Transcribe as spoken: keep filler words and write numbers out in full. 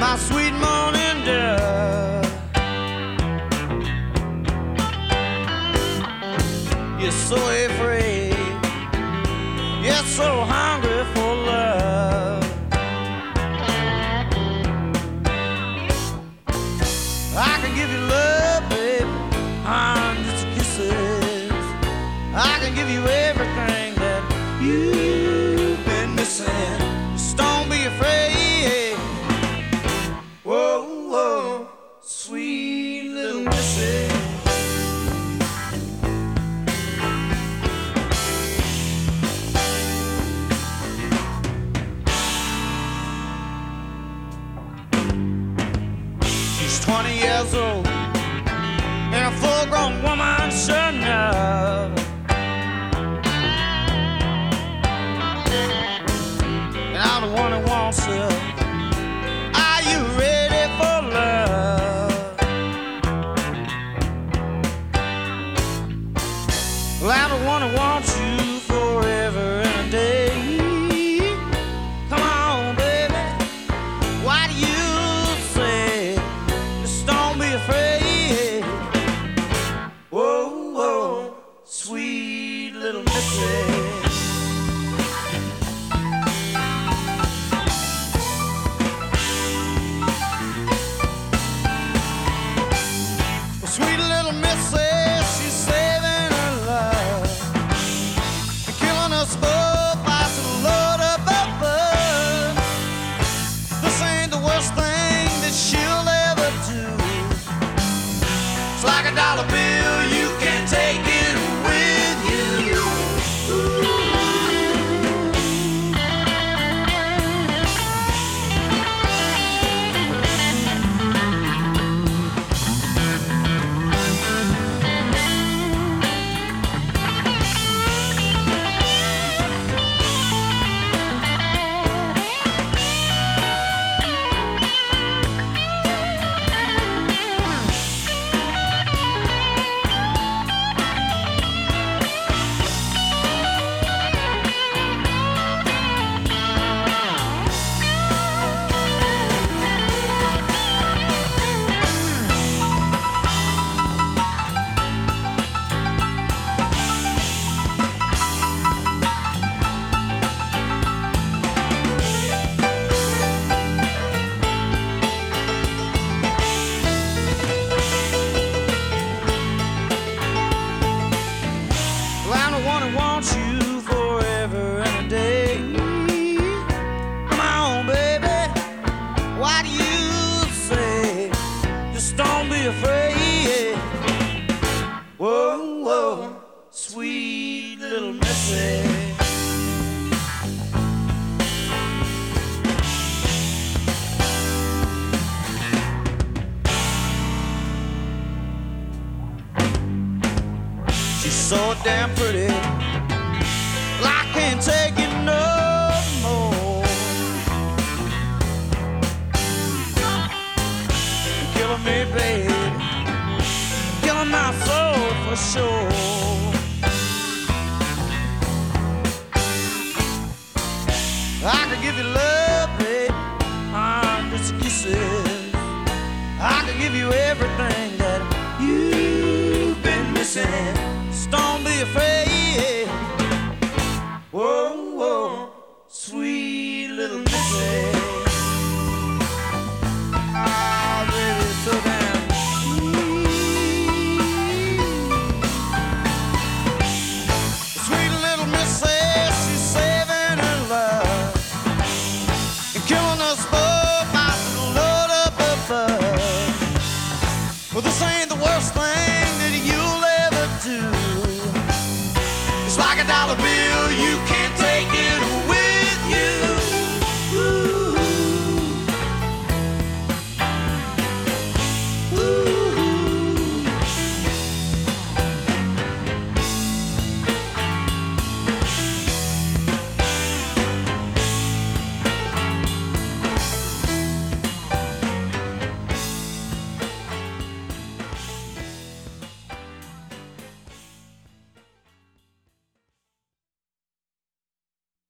my sweet morning dove. You're so afraid, you're so hungry for love. I can give you love, baby, hundreds of kisses. I can give you everything that you've been missing. Just don't be afraid. Whoa, whoa, sweet little missy. She's twenty years old and a full-grown woman, sure enough. And I'm the one who wants her. Are you ready for love? Well, I'm the one who wants you forever and a day. Come on, baby, what do you say? Just don't be afraid. Whoa, whoa, sweet little missy. Sweet little missy, she's saving her love and killing us both by some load up her butt. This ain't the worst thing that she'll ever do. It's like a dollar bill, you can take it with you. Want you forever and a day. Come on, baby, what do you say? Just don't be afraid. Whoa, whoa, sweet little missy. She's so damn pretty, I can't take it no more. You're killing me, baby, killing my soul for sure. I could give you love, baby, hundreds of kisses. I could give you everything that you've been missing. Just don't be afraid. Whoa, whoa, sweet little missy. Ah, baby, so damn sweet. Sweet little missy, she's saving her love and killing us both by the load up her butt. Well, this ain't the